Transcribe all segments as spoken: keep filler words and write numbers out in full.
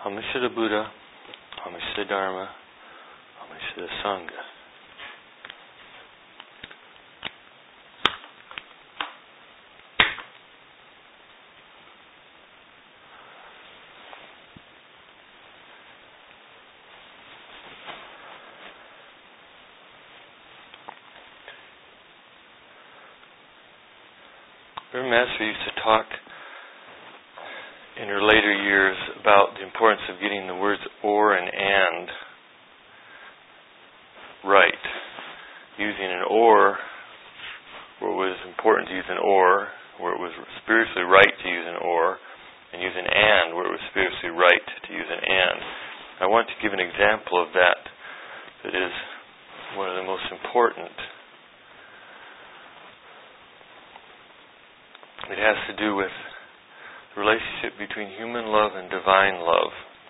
Homage to the Buddha, homage to the Dharma, homage to the Sangha. Your master used to talk in her later years about the importance of getting the words or and and right. Using an or where it was important to use an or, where it was spiritually right to use an or, and use an and where it was spiritually right to use an and. I want to give an example of that that is one of the most important. It has to do with the relationship between human love and divine love.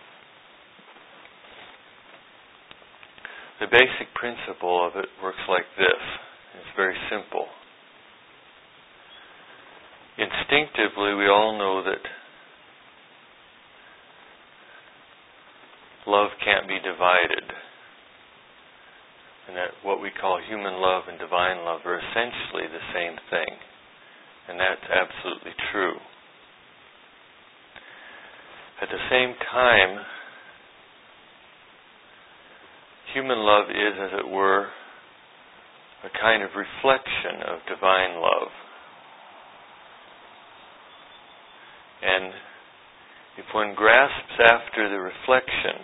The basic principle of it works like this. It's very simple. Instinctively, we all know that love can't be divided, and that what we call human love and divine love are essentially the same thing. And that's absolutely true. At the same time, human love is, as it were, a kind of reflection of divine love. And if one grasps after the reflection,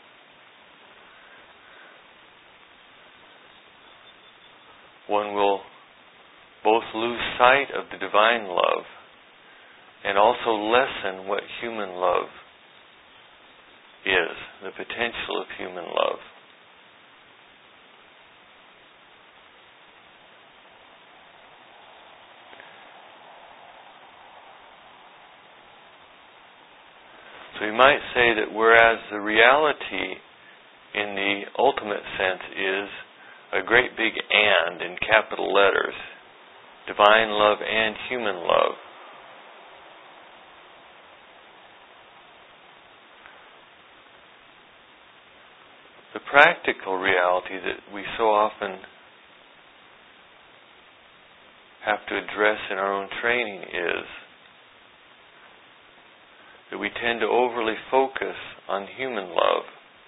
one will both lose sight of the divine love and also lessen what human love is, the potential of human love. So you might say that whereas the reality in the ultimate sense is a great big and in capital letters, divine love and human love, the practical reality that we so often have to address in our own training is that we tend to overly focus on human love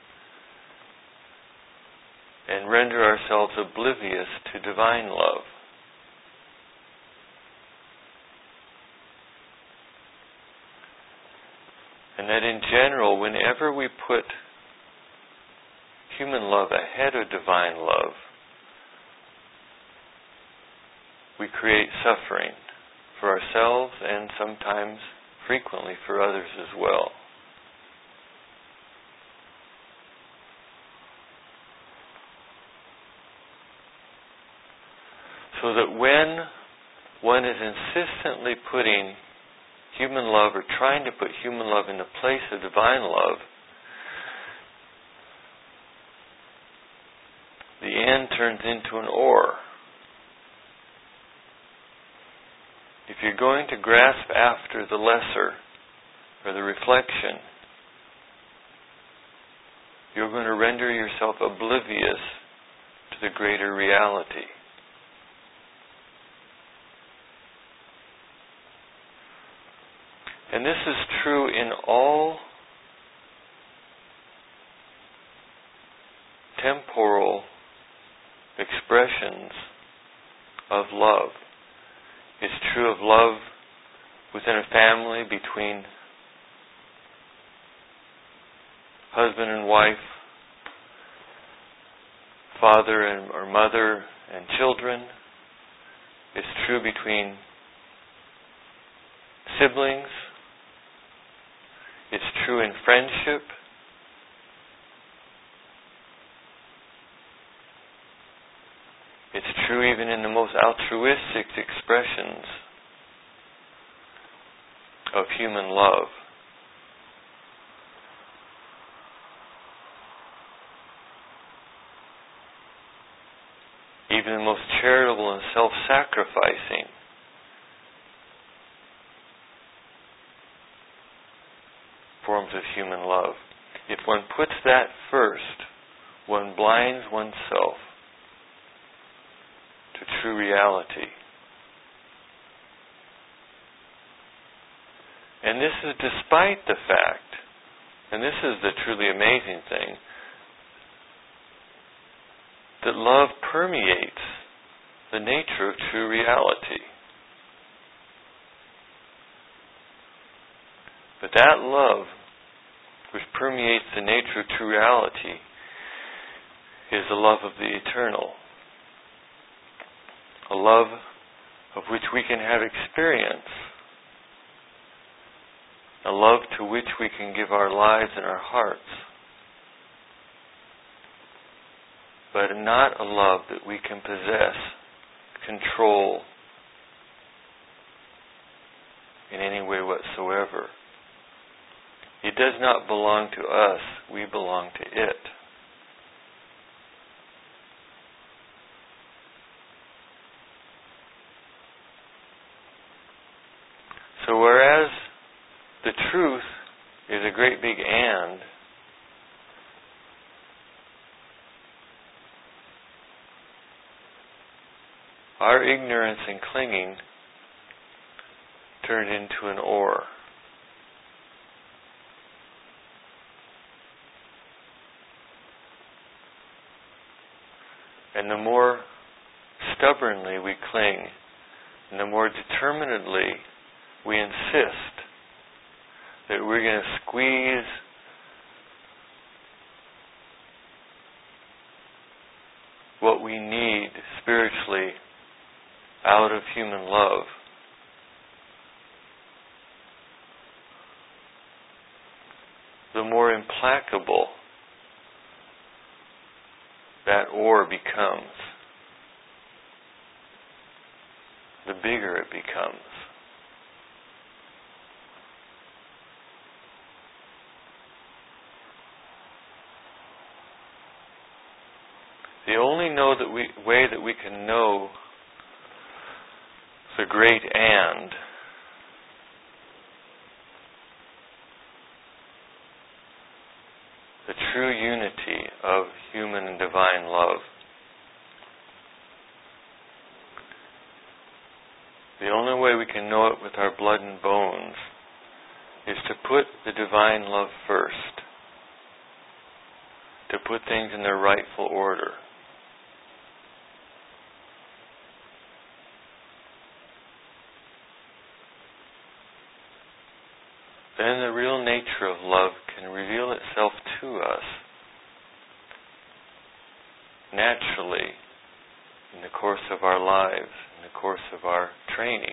and render ourselves oblivious to divine love. And that in general, whenever we put human love ahead of divine love, we create suffering for ourselves and sometimes, frequently, for others as well. So that when one is insistently putting human love or trying to put human love in the place of divine love, the and turns into an or. If you're going to grasp after the lesser or the reflection, you're going to render yourself oblivious to the greater reality. And this is true in all temporal expressions of love. It's true of love within a family between husband and wife, father and or mother and children. It's true between siblings. It's true in friendship. It's true even in the most altruistic expressions of human love. Even the most charitable and self-sacrificing forms of human love. if one puts that first, one blinds oneself to true reality. And this is despite the fact, and this is the truly amazing thing, that love permeates the nature of true reality. But that love, which permeates the nature of true reality, is the love of the eternal. A love of which we can have experience. A love to which we can give our lives and our hearts. But not a love that we can possess, control in any way whatsoever. It does not belong to us, we belong to it. So whereas the truth is a great big and, our ignorance and clinging turned into an or. And the more stubbornly we cling, and the more determinedly we insist that we're going to squeeze what we need spiritually out of human love, the more implacable that or becomes, the bigger it becomes. The only know that we, way that we can know the great and the true unity of human and divine love. The only way we can know it with our blood and bones is to put the divine love first, to put things in their rightful order. Then the real nature of love can reveal itself to us naturally in the course of our lives, in the course of our training.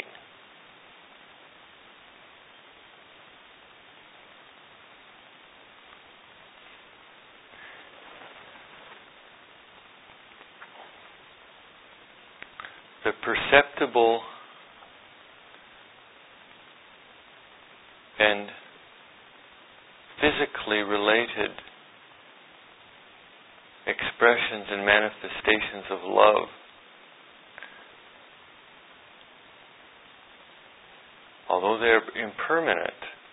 The perceptible and physically related expressions and manifestations of love although they're impermanent,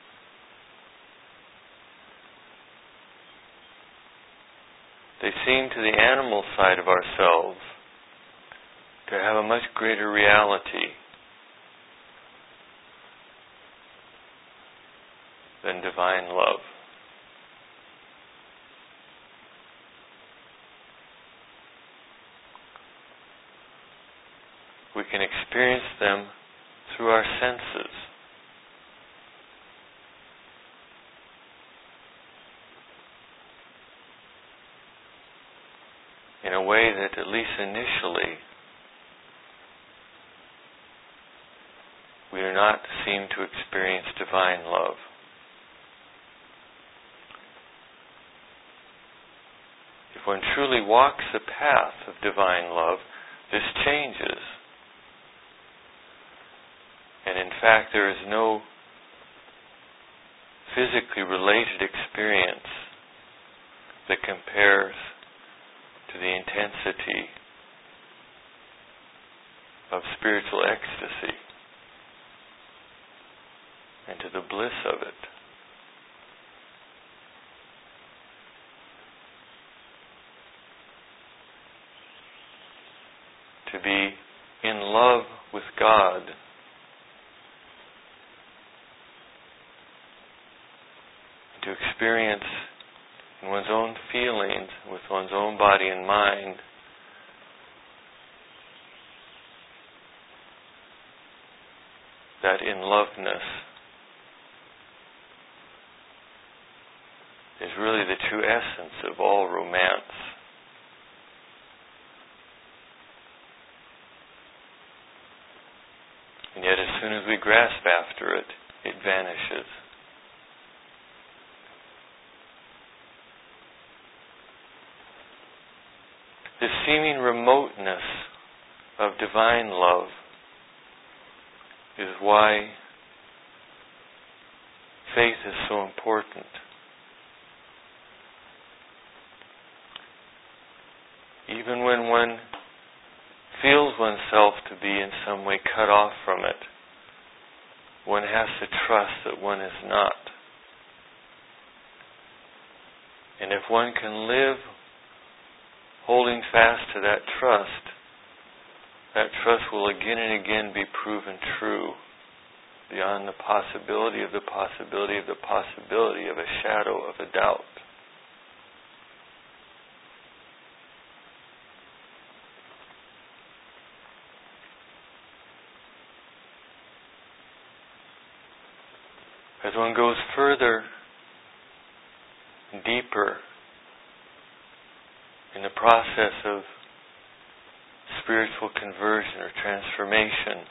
they seem to the animal side of ourselves to have a much greater reality than divine love. We can experience them through our senses. In a way that, at least initially, we do not seem to experience divine love. If one truly walks the path of divine love, this changes. And in fact, there is no physically related experience that compares to the intensity of spiritual ecstasy and to the bliss of it. to be in love with God, to experience in one's own feelings, with one's own body and mind, that in-loveness is really the true essence of all romance. And yet as soon as we grasp after it, it vanishes. The seeming remoteness of divine love is why faith is so important. Even when one feels oneself to be in some way cut off from it, one has to trust that one is not. And if one can live holding fast to that trust, that trust will again and again be proven true beyond the possibility of the possibility of the possibility of a shadow of a doubt. As one goes further, deeper in the process of spiritual conversion or transformation,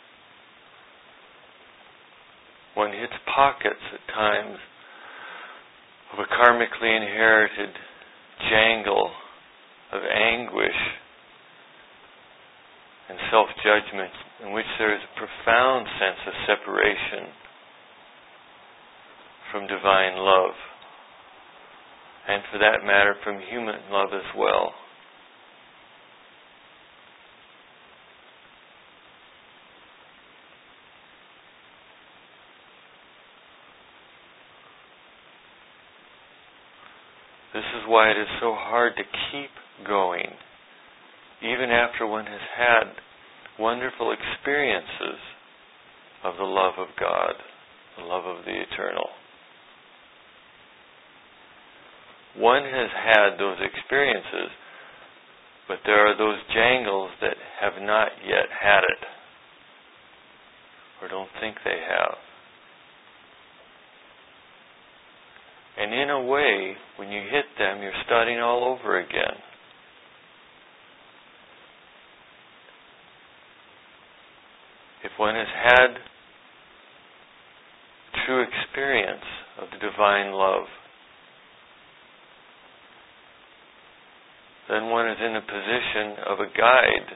one hits pockets at times of a karmically inherited jangle of anguish and self-judgment in which there is a profound sense of separation from divine love, and for that matter from human love as well. This is why it is so hard to keep going, even after one has had wonderful experiences of the love of God, the love of the eternal. One has had those experiences, but there are those jangles that have not yet had it, or don't think they have. And in a way, when you hit them, you're starting all over again. If one has had true experience of the divine love, then one is in a position of a guide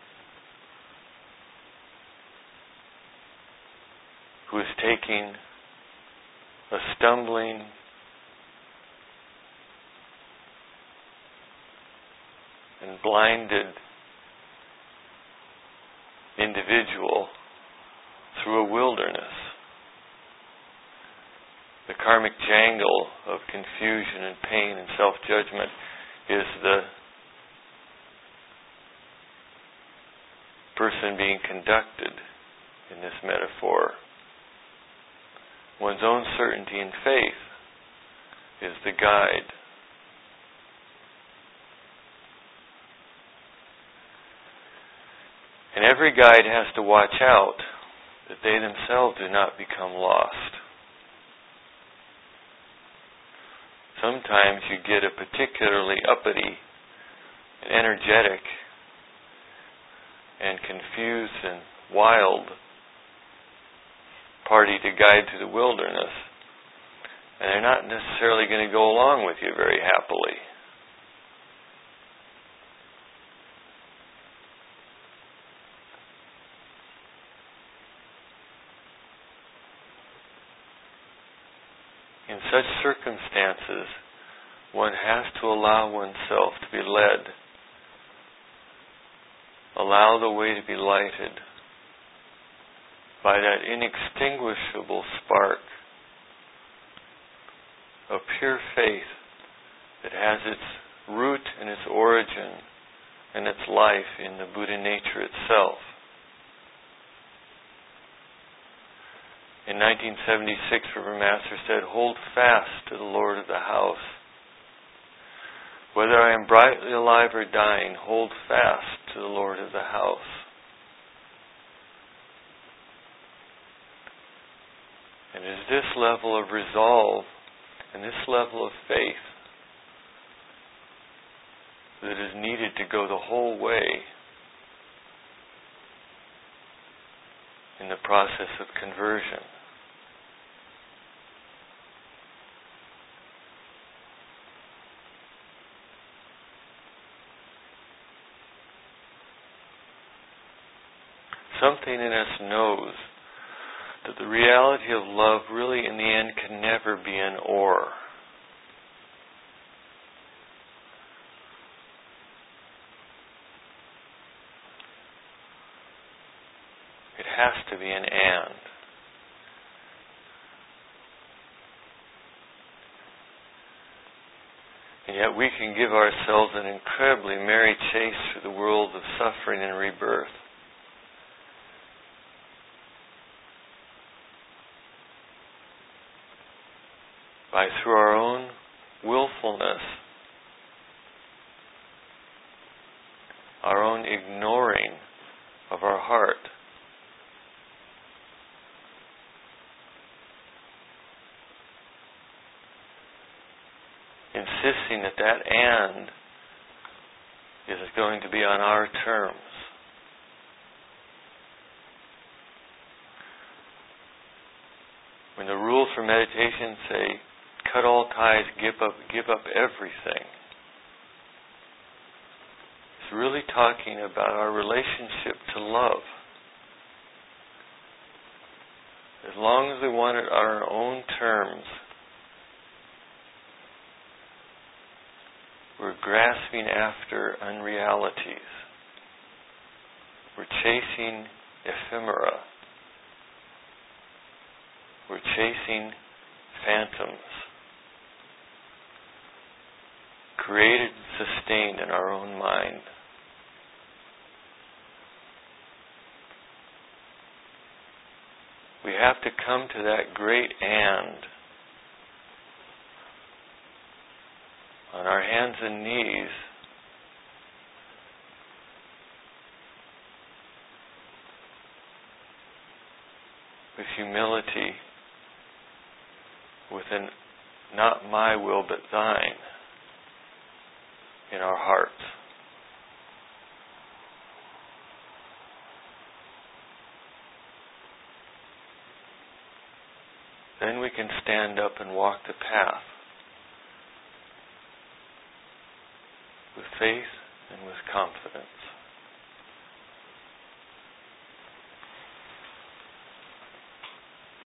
who is taking a stumbling and blinded individual through a wilderness. The karmic jangle of confusion and pain and self-judgment is the person being conducted in this metaphor. One's own certainty and faith is the guide. And every guide has to watch out that they themselves do not become lost. Sometimes you get a particularly uppity and energetic and confused and wild party to guide through the wilderness, and they're not necessarily going to go along with you very happily. In such circumstances, one has to allow oneself to be led, allow the way to be lighted by that inextinguishable spark of pure faith that has its root and its origin and its life in the Buddha nature itself. In nineteen seventy-six, River Master said, "Hold fast to the Lord of the house. Whether I am brightly alive or dying, hold fast to the Lord of the house." And it is this level of resolve and this level of faith that is needed to go the whole way in the process of conversion. Something in us knows that the reality of love really in the end can never be an or. It has to be an and. And yet we can give ourselves an incredibly merry chase through the world of suffering and rebirth. By through our own willfulness, our own ignoring of our heart, insisting that that and is going to be on our terms. When the rules for meditation say, cut all ties, give up, give up everything, it's really talking about our relationship to love. As long as we want it on our own terms, we're grasping after unrealities. We're chasing ephemera. We're chasing phantoms, created and sustained in our own mind. We have to come to that great and on our hands and knees with humility, with an not my will but thine in our hearts. Then we can stand up and walk the path with faith and with confidence.